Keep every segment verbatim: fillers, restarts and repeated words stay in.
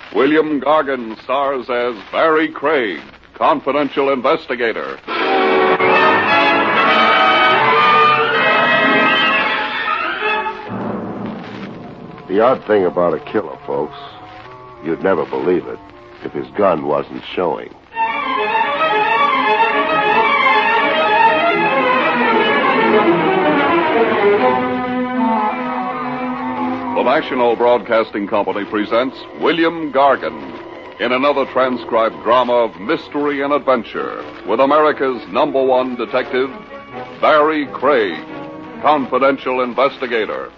William Gargan stars as Barry Craig, confidential investigator. The odd thing about a killer, folks, you'd never believe it if his gun wasn't showing. The National Broadcasting Company presents William Gargan in another transcribed drama of mystery and adventure with America's number one detective, Barry Craig, confidential investigator.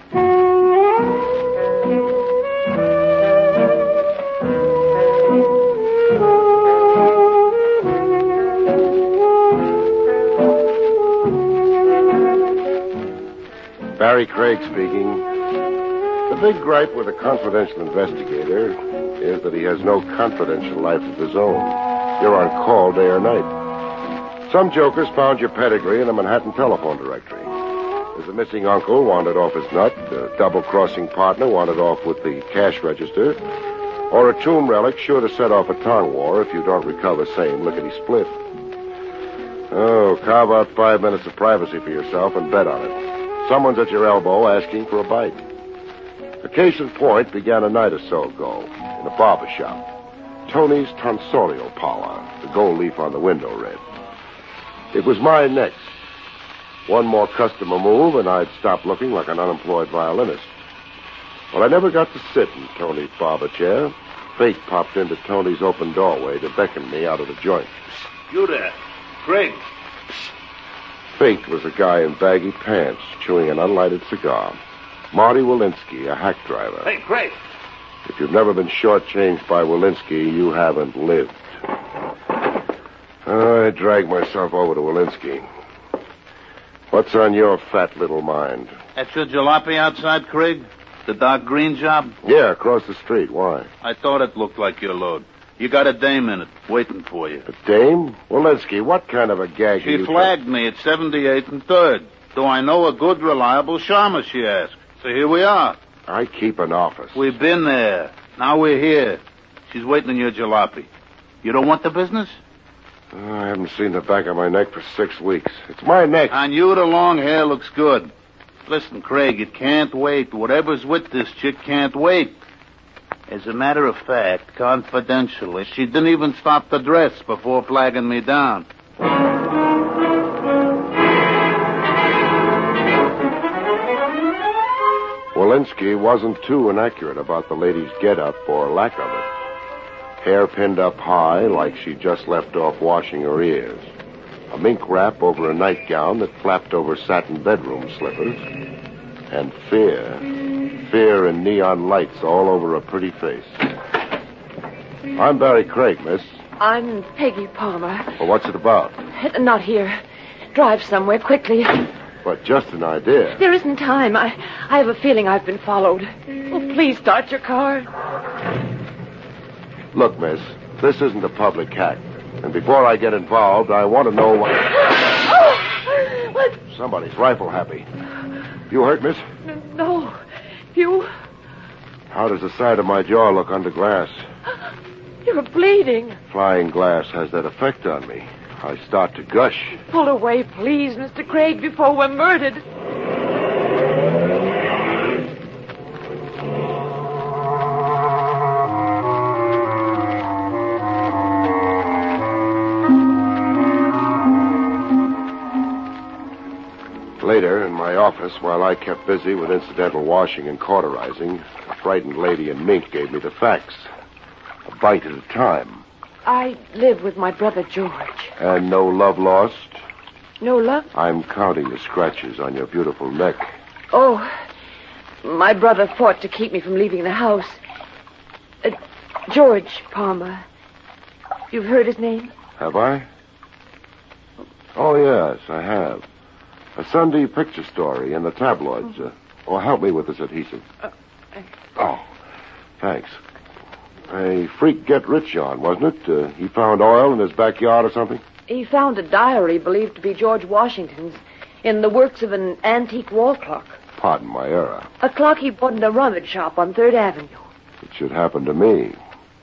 Barry Craig speaking. The big gripe with a confidential investigator is that he has no confidential life of his own. You're on call day or night. Some jokers found your pedigree in a Manhattan telephone directory. There's a missing uncle wanted off his nut, a double-crossing partner wanted off with the cash register, or a tomb relic sure to set off a tongue war if you don't recover same lickety-split. Oh, carve out five minutes of privacy for yourself and bet on it. Someone's at your elbow asking for a bite. A case in point began a night or so ago in a barber shop. Tony's tonsorial parlor, the gold leaf on the window read. It was my next. One more customer move, and I'd stop looking like an unemployed violinist. Well, I never got to sit in Tony's barber chair. Fate popped into Tony's open doorway to beckon me out of the joint. You there, Craig. Fate was a guy in baggy pants chewing an unlighted cigar. Marty Walensky, a hack driver. Hey, Craig. If you've never been shortchanged by Walensky, you haven't lived. I dragged myself over to Walensky. What's on your fat little mind? That's your jalopy outside, Craig? The dark green job? Yeah, across the street. Why? I thought it looked like your load. You got a dame in it, waiting for you. A dame? Walensky, what kind of a gag She are you... flagged me at seventy-eighth and third. Do I know a good, reliable shaman, she asked. So here we are. I keep an office. We've been there. Now we're here. She's waiting on your jalopy. You don't want the business? Oh, I haven't seen the back of my neck for six weeks. It's my neck. On you, the long hair looks good. Listen, Craig, it can't wait. Whatever's with this chick can't wait. As a matter of fact, confidentially, she didn't even stop the dress before flagging me down. Walensky wasn't too inaccurate about the lady's get-up or lack of it. Hair pinned up high like she just left off washing her ears. A mink wrap over a nightgown that flapped over satin bedroom slippers. And fear. Fear and neon lights all over her pretty face. I'm Barry Craig, miss. I'm Peggy Palmer. Well, what's it about? Not here. Drive somewhere quickly. But just an idea. There isn't time. I, I have a feeling I've been followed. Oh, please start your car. Look, miss, this isn't a public hack. And before I get involved, I want to know what... Oh! What? Somebody's rifle happy. You hurt, miss? No. You... How does the side of my jaw look under glass? You're bleeding. Flying glass has that effect on me. I start to gush. Pull away, please, Mister Craig, before we're murdered. Later, in my office, while I kept busy with incidental washing and cauterizing, a frightened lady in mink gave me the facts. A bite at a time. I live with my brother, George. And no love lost? No love? I'm counting the scratches on your beautiful neck. Oh, my brother fought to keep me from leaving the house. Uh, George Palmer. You've heard his name? Have I? Oh, yes, I have. A Sunday picture story in the tabloids. Uh, oh, help me with this adhesive. Uh, I... Oh, thanks. A freak get-rich on, wasn't it? Uh, he found oil in his backyard or something? He found a diary believed to be George Washington's in the works of an antique wall clock. Pardon my error. A clock he bought in a rummage shop on third Avenue. It should happen to me.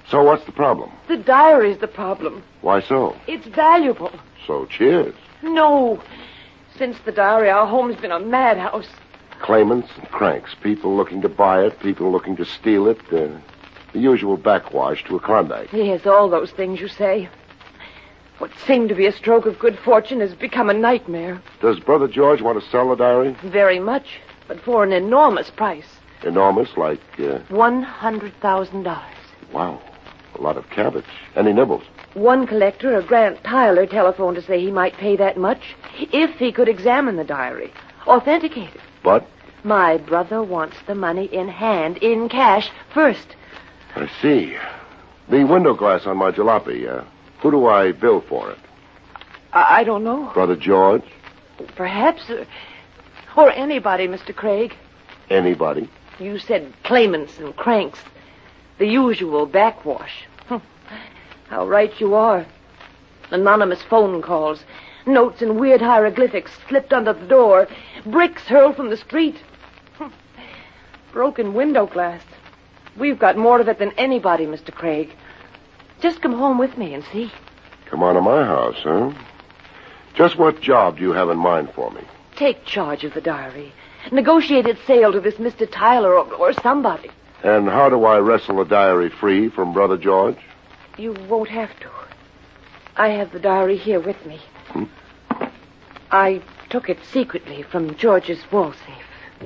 So what's the problem? The diary's the problem. Why so? It's valuable. So cheers. No. Since the diary, our home's been a madhouse. Claimants and cranks, people looking to buy it, people looking to steal it. Uh, the usual backwash to a Klondike. Yes, all those things you say. What seemed to be a stroke of good fortune has become a nightmare. Does Brother George want to sell the diary? Very much, but for an enormous price. Enormous, like... Uh... one hundred thousand dollars. Wow. A lot of cabbage. Any nibbles? One collector, a Grant Tyler, telephoned to say he might pay that much if he could examine the diary, authenticate it. But? My brother wants the money in hand, in cash, first. I see. The window glass on my jalopy, uh, who do I bill for it? I, I don't know. Brother George? Perhaps. Uh, or anybody, Mister Craig. Anybody? You said claimants and cranks. The usual backwash. How right you are. Anonymous phone calls. Notes in weird hieroglyphics slipped under the door. Bricks hurled from the street. Broken window glass. We've got more of it than anybody, Mister Craig. Just come home with me and see. Come on to my house, huh? Just what job do you have in mind for me? Take charge of the diary. Negotiate its sale to this Mister Tyler or, or somebody. And how do I wrestle the diary free from Brother George? You won't have to. I have the diary here with me. Hmm? I took it secretly from George's wall safe.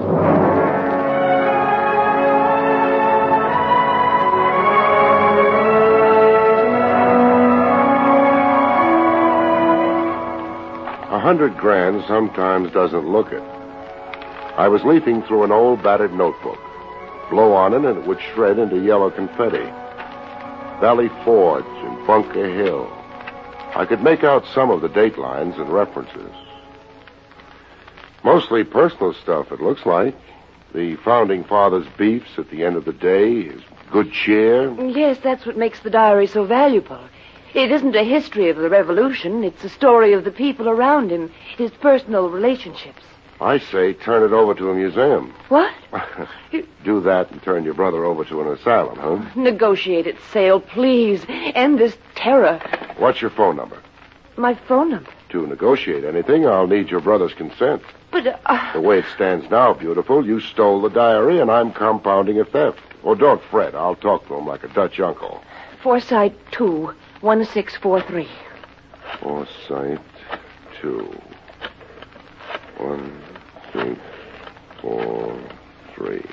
A hundred grand sometimes doesn't look it. I was leafing through an old battered notebook. Blow on it and it would shred into yellow confetti. Valley Forge and Bunker Hill. I could make out some of the date lines and references. Mostly personal stuff, it looks like. The Founding Fathers' beefs at the end of the day, his good cheer. Yes, that's what makes the diary so valuable. It isn't a history of the Revolution. It's a story of the people around him, his personal relationships. I say turn it over to a museum. What? Do that and turn your brother over to an asylum, huh? Negotiate its sale, please. End this terror. What's your phone number? My phone number? To negotiate anything, I'll need your brother's consent. But, uh... The way it stands now, beautiful, you stole the diary and I'm compounding a theft. Oh, don't fret. I'll talk to him like a Dutch uncle. Forsyth two, one six four three. Forsyth two. One, three, four, three.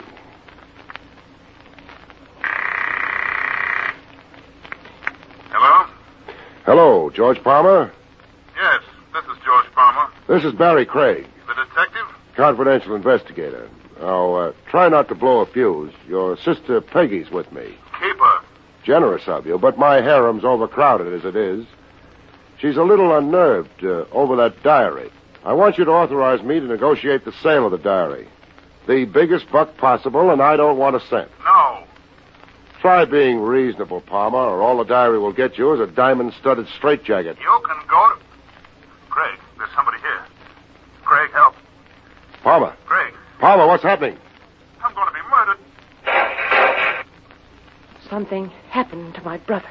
Hello? Hello, George Palmer? Yes, this is George Palmer. This is Barry Craig, The detective? confidential investigator. Now, uh, try not to blow a fuse. Your sister Peggy's with me. Keep her. Generous of you, but my harem's overcrowded as it is. She's a little unnerved uh, over that diary. I want you to authorize me to negotiate the sale of the diary. The biggest buck possible, and I don't want a cent. No. Try being reasonable, Palmer, or all the diary will get you is a diamond-studded straitjacket. You can go to... Craig, there's somebody here. Craig, help. Palmer. Craig, Palmer, what's happening? I'm going to be murdered. Something happened to my brother.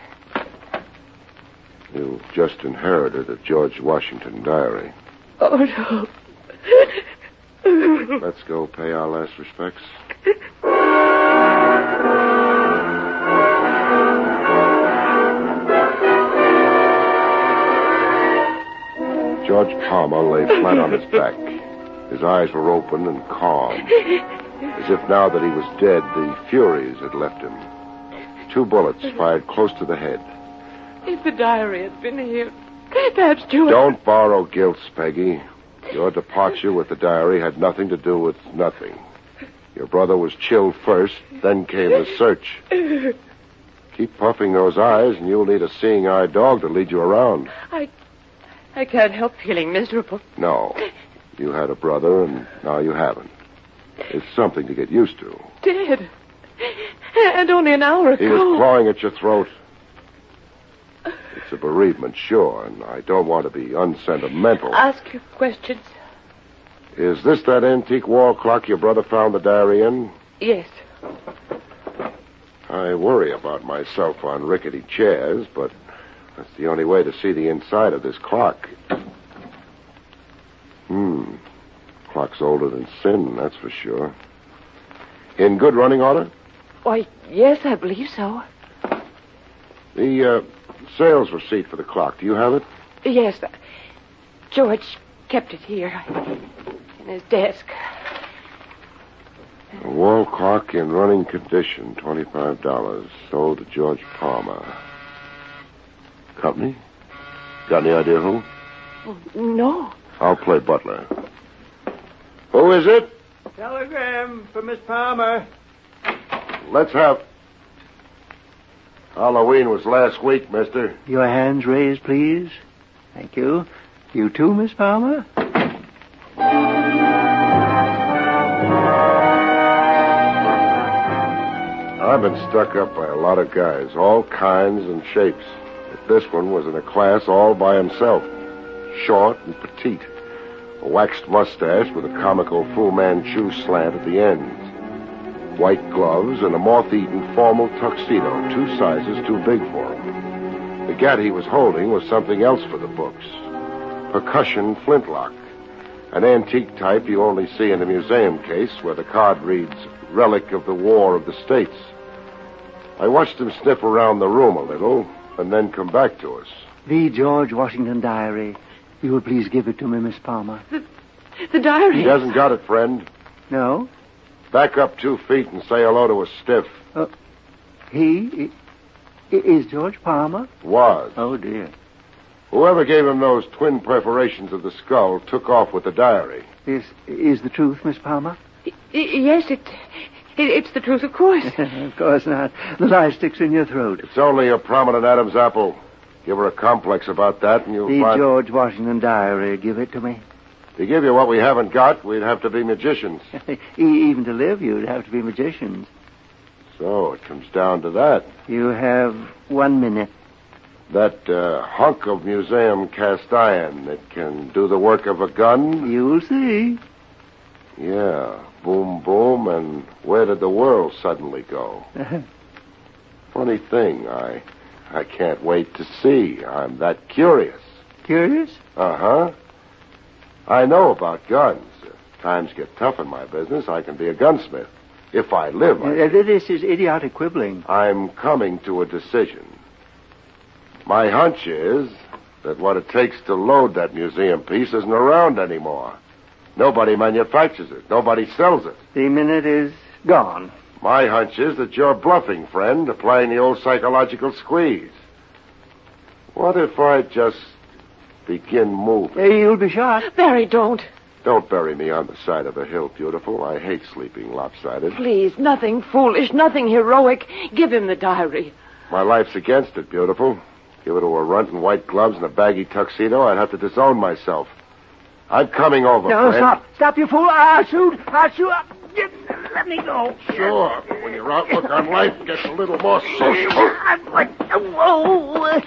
You just inherited a George Washington diary. Oh, no. Let's go pay our last respects. George Palmer lay flat on his back. His eyes were open and calm, as if now that he was dead, the Furies had left him. Two bullets fired close to the head. If the diary had been here, perhaps George... Don't borrow guilt, Peggy. Your departure with the diary had nothing to do with nothing. Your brother was chilled first, then came the search. Keep puffing those eyes, and you'll need a seeing-eye dog to lead you around. I... I can't help feeling miserable. No. You had a brother, and now you haven't. It's something to get used to. Dead. And only an hour ago. He was clawing at your throat. It's a bereavement, sure, and I don't want to be unsentimental. Ask your questions. Is this that antique wall clock your brother found the diary in? Yes. I worry about myself on rickety chairs, but that's the only way to see the inside of this clock. Hmm. Clock's older than sin, that's for sure. In good running order? Why, yes, I believe so. The uh, sales receipt for the clock, do you have it? Yes. uh, George kept it here in his desk. A wall clock in running condition, twenty-five dollars. Sold to George Palmer. Company? Got any idea who? Oh, no. I'll play butler. Who is it? Telegram for Miss Palmer. Let's have... Halloween was last week, mister. Your hands raised, please. Thank you. You too, Miss Palmer? I've been stuck up by a lot of guys, all kinds and shapes. But this one was in a class all by himself. Short and petite. A waxed mustache with a comical Fu Manchu slant at the ends. White gloves and a moth-eaten formal tuxedo, two sizes too big for him. The gat he was holding was something else for the books. Percussion flintlock. An antique type you only see in a museum case where the card reads, Relic of the War of the States. I watched him sniff around the room a little and then come back to us. The George Washington diary. You will please give it to me, Miss Palmer. The, the diary. He hasn't got it, friend. No? Back up two feet and say hello to a stiff. Uh, he i- is George Palmer? Was. Oh, dear. Whoever gave him those twin perforations of the skull took off with the diary. This is the truth, Miss Palmer? Y- yes, it, it, it's the truth, of course. Of course not. The lie sticks in your throat. It's only a prominent Adam's apple. Give her a complex about that and you'll The find... George Washington diary. Give it to me. To give you what we haven't got, we'd have to be magicians. E- Even to live, you'd have to be magicians. So it comes down to that. You have one minute. That uh, hunk of museum cast iron that can do the work of a gun? You'll see. Yeah. Boom, boom, and where did the world suddenly go? Funny thing, I... I can't wait to see. I'm that curious. Curious? Uh-huh. I know about guns. If times get tough in my business, I can be a gunsmith. If I live, I... Uh, this is idiotic quibbling. I'm coming to a decision. My hunch is that what it takes to load that museum piece isn't around anymore. Nobody manufactures it. Nobody sells it. The minute is gone. My hunch is that you're bluffing, friend, applying the old psychological squeeze. What if I just begin moving? Uh, you'll be shot. Barry, don't. Don't bury me on the side of a hill, beautiful. I hate sleeping lopsided. Please, nothing foolish, nothing heroic. Give him the diary. My life's against it, beautiful. Give it to a runt in white gloves and a baggy tuxedo, I'd have to disown myself. I'm coming over, No, friend. stop. Stop, you fool. I'll shoot. I'll shoot. Get- Let me go. Sure. When your outlook on life gets a little more social. I'm like, whoa.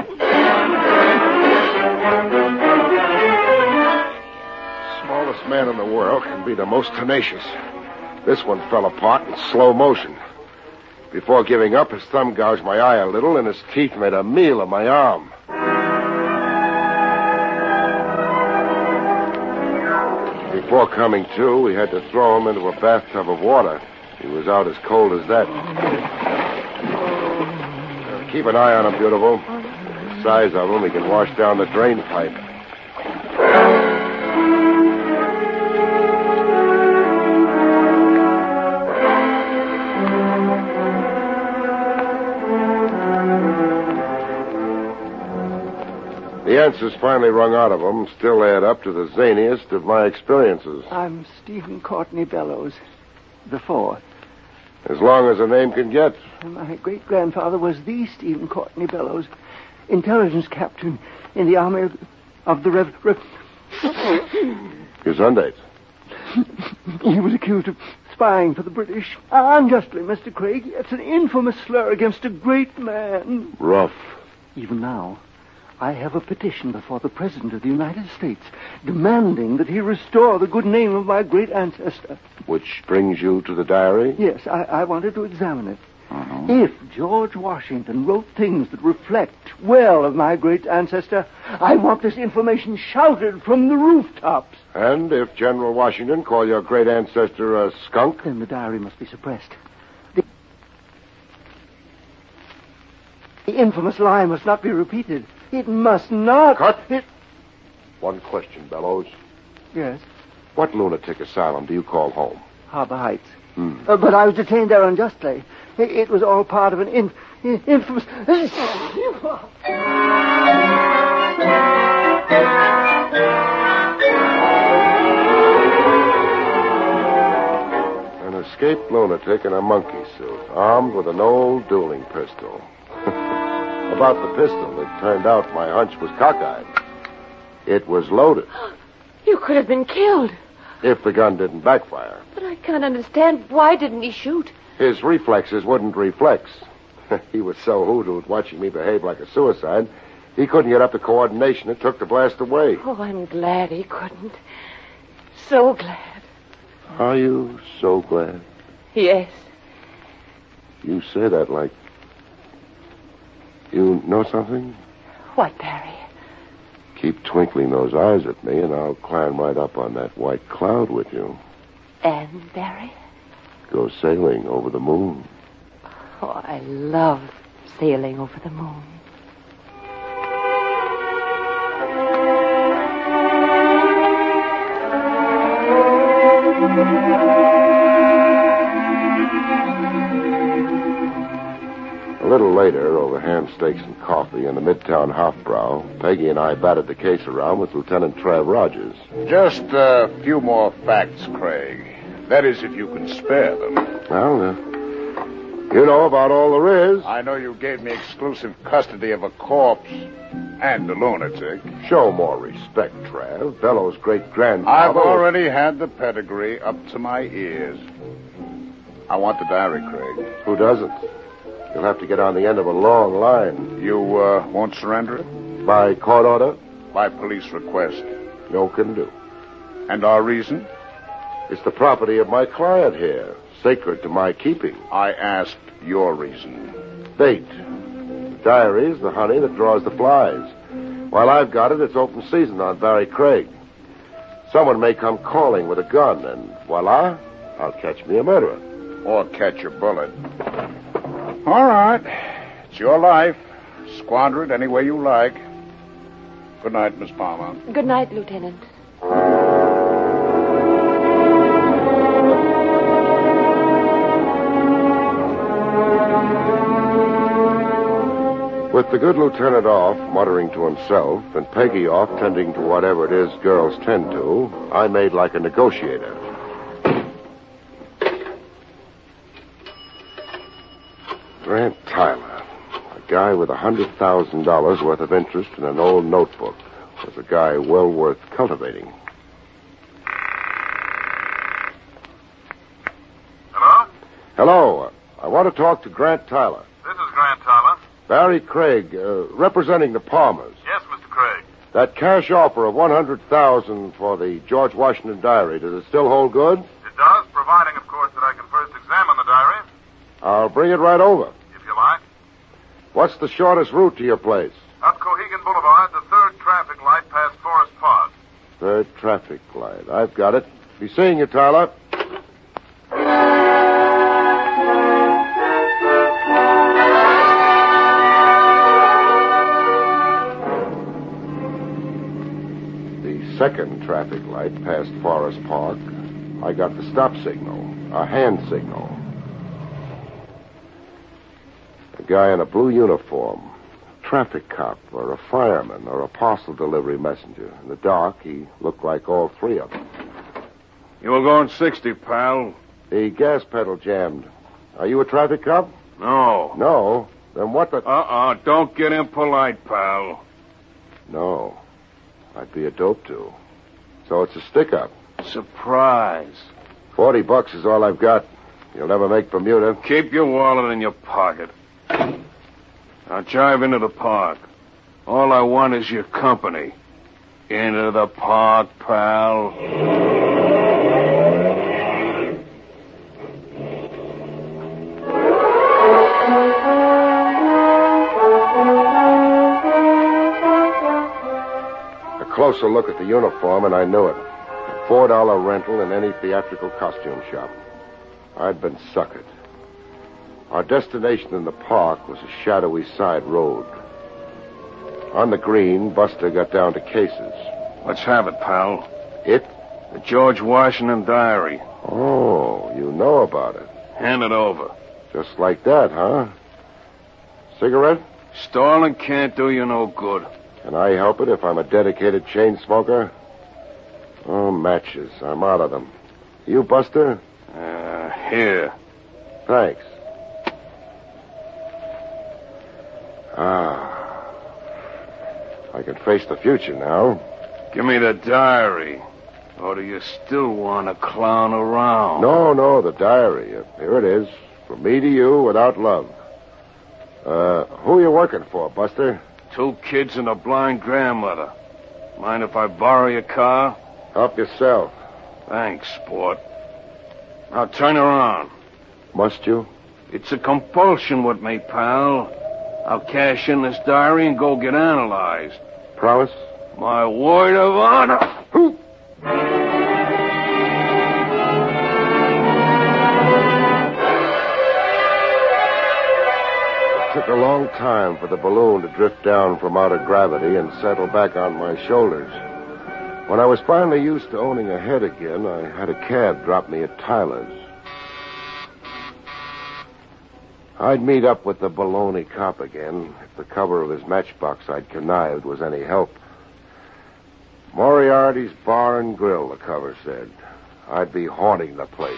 Smallest man in the world can be the most tenacious. This one fell apart in slow motion. Before giving up, his thumb gouged my eye a little, and his teeth made a meal of my arm. Before coming to, we had to throw him into a bathtub of water. He was out as cold as that. Uh, keep an eye on him, beautiful. The size of him, he can wash down the drain pipe. The answers finally wrung out of him still add up to the zaniest of my experiences. I'm Stephen Courtney Bellows, the fourth. As long as a name can get. My great-grandfather was the Stephen Courtney Bellows, intelligence captain in the army of, of the Rev... Rev... Gesundheit. He was accused of spying for the British. Unjustly, Mister Craig. It's an infamous slur against a great man. Rough. Even now, I have a petition before the President of the United States demanding that he restore the good name of my great ancestor. Which brings you to the diary? Yes, I, I wanted to examine it. Mm-hmm. If George Washington wrote things that reflect well of my great ancestor, I want this information shouted from the rooftops. And if General Washington called your great ancestor a skunk? Then the diary must be suppressed. The, the infamous lie must not be repeated. It must not. Cut. It... One question, Bellows. Yes? What lunatic asylum do you call home? Harbor Heights. Hmm. Uh, but I was detained there unjustly. It, it was all part of an in, in, infamous... An escaped lunatic in a monkey suit, armed with an old dueling pistol. About the pistol, it turned out my hunch was cockeyed. It was loaded. You could have been killed. If the gun didn't backfire. But I can't understand. Why didn't he shoot? His reflexes wouldn't reflex. He was so hoodooed watching me behave like a suicide, he couldn't get up the coordination it took to blast away. Oh, I'm glad he couldn't. So glad. Are you so glad? Yes. You say that like... You know something? What, Barry? Keep twinkling those eyes at me, and I'll climb right up on that white cloud with you. And, Barry? Go sailing over the moon. Oh, I love sailing over the moon. A little later, over ham steaks and coffee in the Midtown Hofbrau, Peggy and I batted the case around with Lieutenant Trav Rogers. Just a few more facts, Craig. That is, if you can spare them. Well, uh, you know about all there is. I know you gave me exclusive custody of a corpse and a lunatic. Show more respect, Trav. Bellows' great-grandfather... I've already had the pedigree up to my ears. I want the diary, Craig. Who doesn't? You'll have to get on the end of a long line. You uh, won't surrender it? By court order? By police request. No can do. And our reason? It's the property of my client here, sacred to my keeping. I asked your reason. Bait. The diary's the honey that draws the flies. While I've got it, it's open season on Barry Craig. Someone may come calling with a gun, and voila, I'll catch me a murderer. Or catch a bullet. All right. It's your life. Squander it any way you like. Good night, Miss Palmer. Good night, Lieutenant. With the good lieutenant off, muttering to himself, and Peggy off tending to whatever it is girls tend to, I made like a negotiator. Grant Tyler, a guy with a hundred thousand dollars worth of interest in an old notebook, was a guy well worth cultivating. Hello? Hello. I want to talk to Grant Tyler. This is Grant Tyler. Barry Craig, uh, representing the Palmers. Yes, Mister Craig. That cash offer of one hundred thousand dollars for the George Washington diary, does it still hold good? It does, providing, of course, that I can first examine the diary, I'll bring it right over. if you like. What's the shortest route to your place? Up Cohegan Boulevard, the third traffic light past Forest Park. Third traffic light. I've got it. Be seeing you, Tyler. The second traffic light past Forest Park, I got the stop signal, a hand signal. A guy in a blue uniform, a traffic cop or a fireman or a parcel delivery messenger. In the dark, he looked like all three of them. You were going sixty, pal. The gas pedal jammed. Are you a traffic cop? No. No. Then what the... Uh-uh. Don't get impolite, pal. No. I'd be a dope too. So it's a stick-up. Surprise. Forty bucks is all I've got. You'll never make Bermuda. Keep your wallet in your pocket. Now drive into the park. All I want is your company. Into the park, pal. closer look at the uniform, and I knew it. A four dollar rental in any theatrical costume shop. I'd been suckered. Our destination in the park was a shadowy side road. On the green, Buster got down to cases. Let's have it, pal. It? The George Washington diary. Oh, you know about it. Hand it over. Just like that, huh? Cigarette? Stalling can't do you no good. Can I help it if I'm a dedicated chain smoker? Oh, matches. I'm out of them. You, Buster? Uh, here. Thanks. Ah. I can face the future now. Give me the diary. Or do you still want to clown around? No, no, the diary. Here it is. From me to you without love. Uh, who are you working for, Buster? Two kids and a blind grandmother. Mind if I borrow your car? Help yourself. Thanks, sport. Now turn around. Must you? It's a compulsion with me, pal. I'll cash in this diary and go get analyzed. Promise? My word of honor. Who? It took a long time for the balloon to drift down from outer gravity and settle back on my shoulders. When I was finally used to owning a head again, I had a cab drop me at Tyler's. I'd meet up with the baloney cop again if the cover of his matchbox I'd connived was any help. Moriarty's Bar and Grill, the cover said. I'd be haunting the place.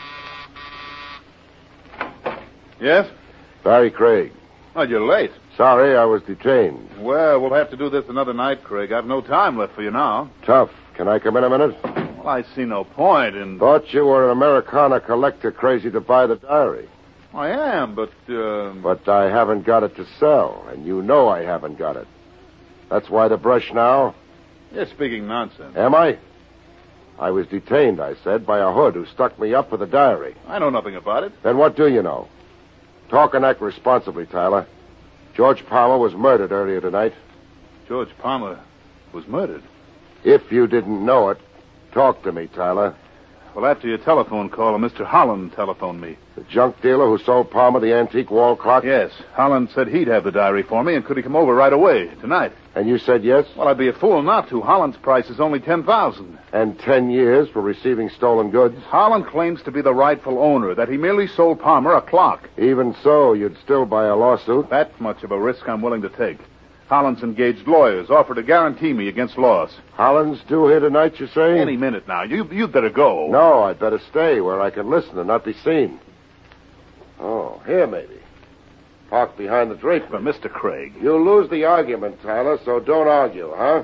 Yes? Barry Craig. Oh, you're late. Sorry, I was detained. Well, we'll have to do this another night, Craig. I've no time left for you now. Tough. Can I come in a minute? Well, I see no point in... Thought you were an Americana collector crazy to buy the diary. I am, but, uh... But I haven't got it to sell, and you know I haven't got it. That's why the brush now? You're speaking nonsense. Am I? I was detained, I said, by a hood who stuck me up for the diary. I know nothing about it. Then what do you know? Talk and act responsibly, Tyler. George Palmer was murdered earlier tonight. George Palmer was murdered? If you didn't know it, talk to me, Tyler. Well, after your telephone call, Mister Holland telephoned me. The junk dealer who sold Palmer the antique wall clock? Yes. Holland said he'd have the diary for me, and could he come over right away, tonight? And you said yes? Well, I'd be a fool not to. Holland's price is only ten thousand dollars. And ten years for receiving stolen goods? Holland claims to be the rightful owner, that he merely sold Palmer a clock. Even so, you'd still buy a lawsuit? That much of a risk I'm willing to take. Holland's engaged lawyers, offer to guarantee me against loss. Holland's due here tonight, you say? Any minute now. You, you'd better go. No, I'd better stay where I can listen and not be seen. Oh, here maybe. Park behind the drapery. But, Mister Craig... You'll lose the argument, Tyler, so don't argue, huh?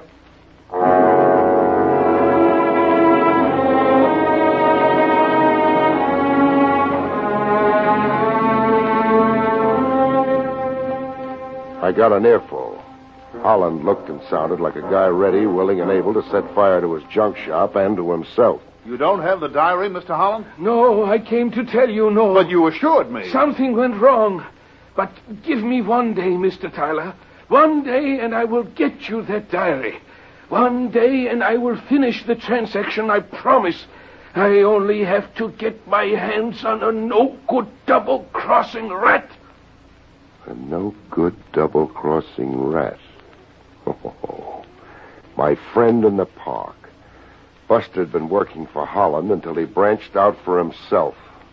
I got an earful. Holland looked and sounded like a guy ready, willing, and able to set fire to his junk shop and to himself. You don't have the diary, Mister Holland? No, I came to tell you no. But you assured me. Something went wrong. But give me one day, Mister Tyler. One day, and I will get you that diary. One day, and I will finish the transaction, I promise. I only have to get my hands on a no-good double-crossing rat. A no-good double-crossing rat. Oh, my friend in the park. Buster had been working for Holland until he branched out for himself.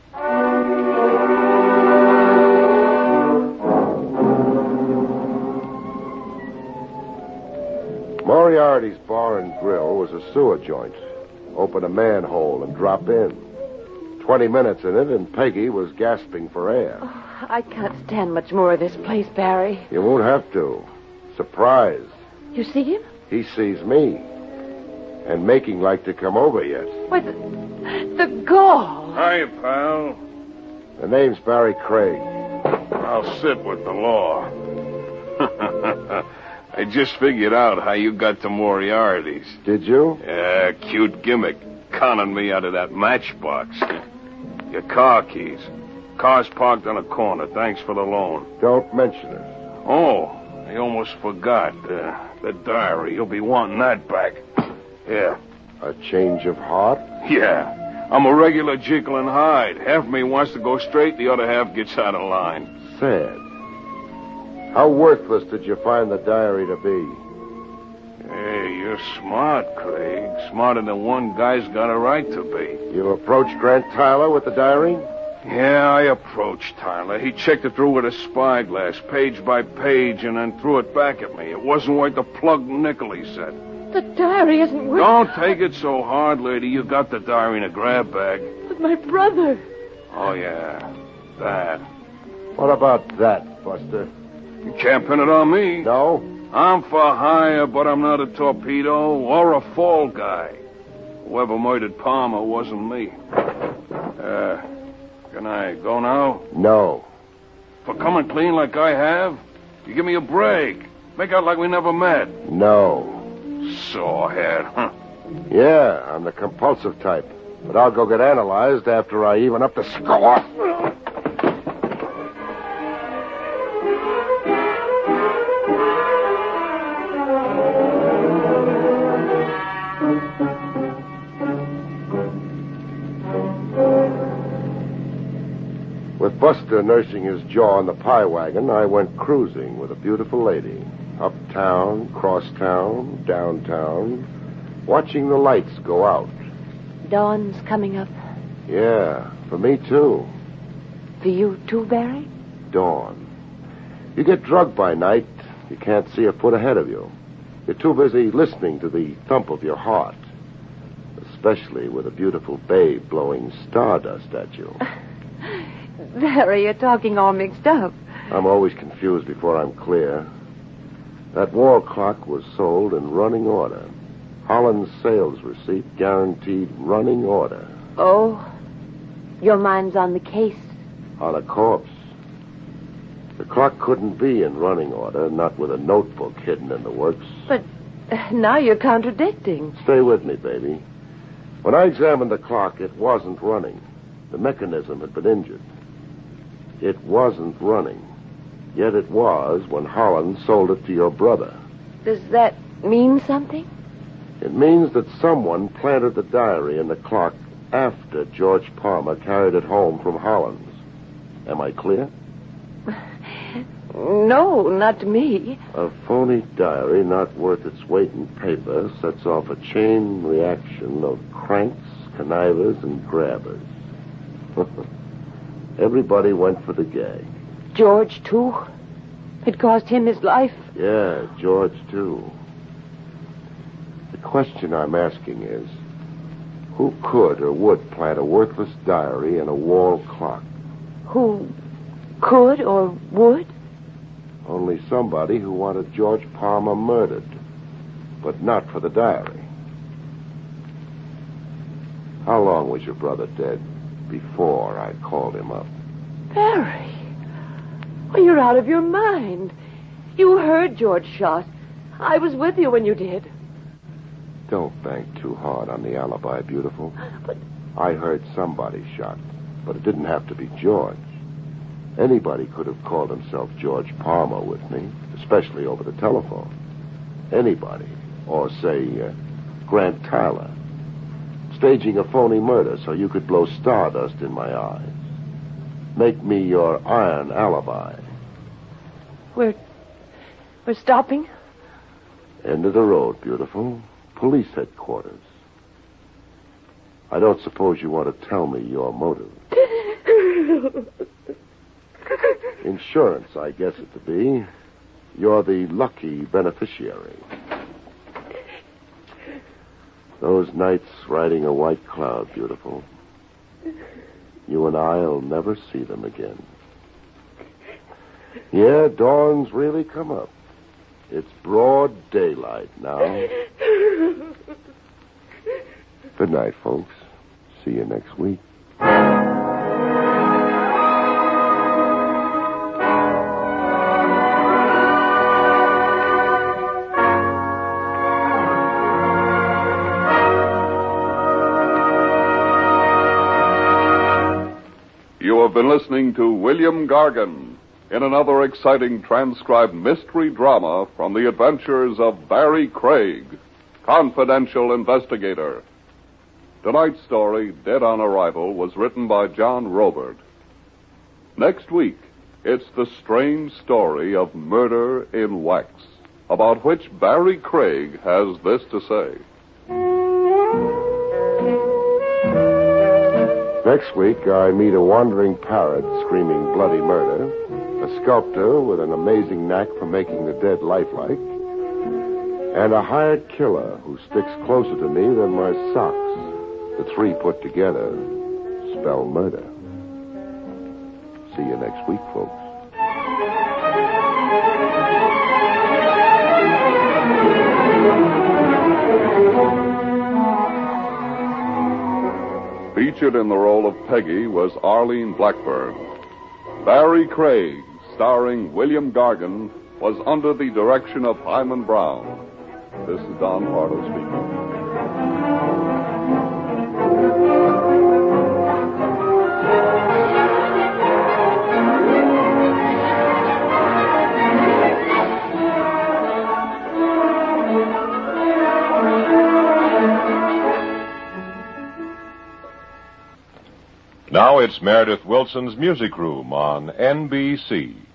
Moriarty's Bar and Grill was a sewer joint. Open a manhole and drop in. Twenty minutes in it, and Peggy was gasping for air. Oh, I can't stand much more of this place, Barry. You won't have to. Surprise. You see him? He sees me. And making like to come over yet. Why, the, the gall. Hi, pal. The name's Barry Craig. I'll sit with the law. I just figured out how you got to Moriarty's. Did you? Yeah, cute gimmick. Conning me out of that matchbox. Your car keys. Car's parked on a corner. Thanks for the loan. Don't mention it. Oh, I almost almost forgot. Uh, the diary. You'll be wanting that back. Yeah. A change of heart? Yeah. I'm a regular Jekyll and Hyde. Half of me wants to go straight, the other half gets out of line. Sad. How worthless did you find the diary to be? Hey, you're smart, Craig. Smarter than one guy's got a right to be. You approached Grant Tyler with the diary? Yeah, I approached Tyler. He checked it through with a spyglass, page by page, and then threw it back at me. It wasn't worth the plugged nickel, he said. The diary isn't worth... Don't take it so hard, lady. You got the diary in a grab bag. But my brother... Oh, yeah. That. What about that, Buster? You can't pin it on me. No? I'm for hire, but I'm not a torpedo or a fall guy. Whoever murdered Palmer wasn't me. Uh, can I go now? No. For coming clean like I have? You give me a break. Make out like we never met. No. Sawhead, huh? Yeah, I'm the compulsive type. But I'll go get analyzed after I even up the score. With Buster nursing his jaw in the pie wagon, I went cruising with a beautiful lady. Uptown, crosstown, downtown, watching the lights go out. Dawn's coming up. Yeah, for me too. For you too, Barry? Dawn. You get drugged by night, you can't see a foot ahead of you. You're too busy listening to the thump of your heart, especially with a beautiful babe blowing stardust at you. Barry, you're talking all mixed up. I'm always confused before I'm clear. That wall clock was sold in running order. Holland's sales receipt guaranteed running order. Oh, your mind's on the case. On a corpse. The clock couldn't be in running order, not with a notebook hidden in the works. But uh, now you're contradicting. Stay with me, baby. When I examined the clock, it wasn't running. The mechanism had been injured. It wasn't running. Yet it was when Holland sold it to your brother. Does that mean something? It means that someone planted the diary in the clock after George Palmer carried it home from Holland's. Am I clear? No, not to me. A phony diary not worth its weight in paper sets off a chain reaction of cranks, connivers, and grabbers. Everybody went for the gag. George, too? It cost him his life? Yeah, George, too. The question I'm asking is, who could or would plant a worthless diary in a wall clock? Who could or would? Only somebody who wanted George Palmer murdered, but not for the diary. How long was your brother dead before I called him up? Barry. Well, you're out of your mind. You heard George shot. I was with you when you did. Don't bank too hard on the alibi, beautiful. But I heard somebody shot, but it didn't have to be George. Anybody could have called himself George Palmer with me, especially over the telephone. Anybody. Or, say, uh, Grant Tyler. Staging a phony murder so you could blow stardust in my eyes. Make me your iron alibi. We're... we're stopping? End of the road, beautiful. Police headquarters. I don't suppose you want to tell me your motive. Insurance, I guess it to be. You're the lucky beneficiary. Those nights riding a white cloud, beautiful. You and I'll never see them again. Yeah, dawn's really come up. It's broad daylight now. Good night, folks. See you next week. You have been listening to William Gargan in another exciting transcribed mystery drama from the adventures of Barry Craig, confidential investigator. Tonight's story, Dead on Arrival, was written by John Robert. Next week, it's the strange story of Murder in Wax, about which Barry Craig has this to say. Next week, I meet a wandering parrot screaming bloody murder, a sculptor with an amazing knack for making the dead lifelike, and a hired killer who sticks closer to me than my socks. The three put together spell murder. See you next week, folks. Featured in the role of Peggy was Arlene Blackburn. Barry Craig, starring William Gargan, was under the direction of Hyman Brown. This is Don Pardo speaking. Now it's Meredith Wilson's Music Room on N B C.